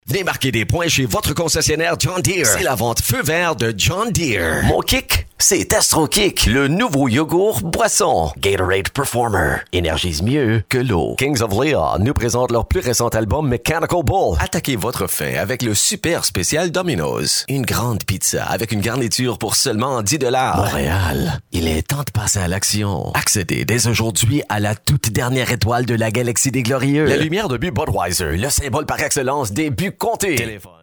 Venez marquer des points chez votre concessionnaire John Deere. C'est la vente feu vert de John Deere. Mon kick, c'est Astro Kick, le nouveau yogourt boisson. Gatorade Performer énergise mieux que l'eau. Kings of Leon nous présente leur plus récent album Mechanical Bull. Attaquez votre faim avec le super spécial Domino's. Une grande pizza avec une garniture pour seulement 10 $. Montréal, il est temps de passer à l'action. Accédez dès aujourd'hui à la toute dernière étoile de la galaxie des Glorieux. La lumière de but Budweiser, le symbole par excellence des buts comptés. Téléphone.